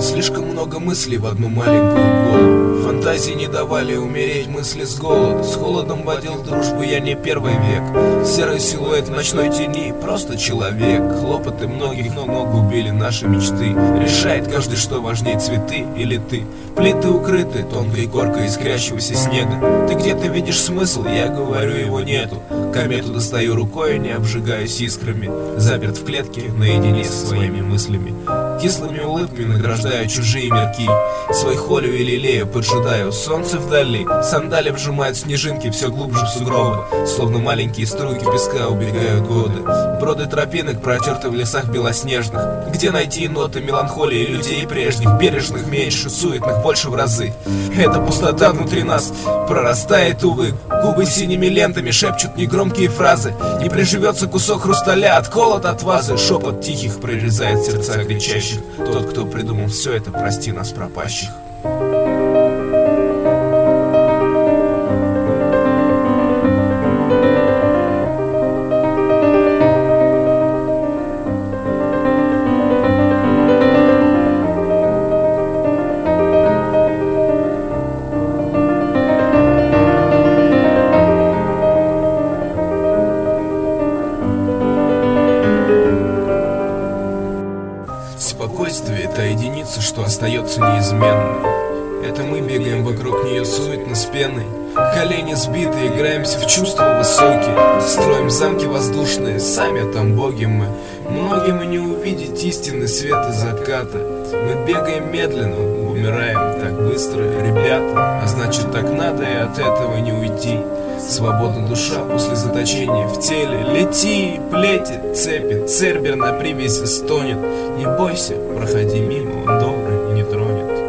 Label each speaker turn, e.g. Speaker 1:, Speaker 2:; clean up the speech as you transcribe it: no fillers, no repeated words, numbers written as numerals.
Speaker 1: Слишком много мыслей в одну маленькую голову. Фантазии не давали умереть мысли с голоду. С холодом водил в дружбу я не первый век. Серый силуэт в ночной тени, просто человек. Хлопоты многих ног убили наши мечты. Решает каждый, что важнее, цветы или ты. Плиты укрыты тонкой коркой искрящегося снега. Ты где-то видишь смысл, я говорю, его нету. Комету достаю рукой, не обжигаясь искрами. Заперт в клетке наедине со своими мыслями. Кислыми улыбками награждаю чужие мирки. Свой холю и лелею поджидаю солнце вдали. Сандали вжимают снежинки все глубже в сугробы. Словно маленькие струйки песка убегают годы. Броды тропинок протерты в лесах белоснежных. Где найти ноты меланхолии людей прежних? Бережных меньше, суетных больше в разы. Эта пустота внутри нас прорастает, увы. Губы синими лентами шепчут негромкие фразы. Не приживется кусок хрусталя от холода, от вазы. Шепот тихих прорезает сердца кричащих. Тот, кто придумал все это, прости нас, пропащих. Спокойствие — это единица, что остается неизменной. Это мы бегаем вокруг нее суетно с пеной. Колени сбиты, играемся в чувства высокие. Строим замки воздушные, сами там боги мы. Многим и не увидеть истинный свет и заката. Мы бегаем медленно, умираем так быстро, ребята. А значит, так надо и от этого не уйти. Свободна душа после заточения в теле. Лети, плети, цепи, цербер на привязи стонет. Не бойся, проходи мимо, он добрый и не тронет.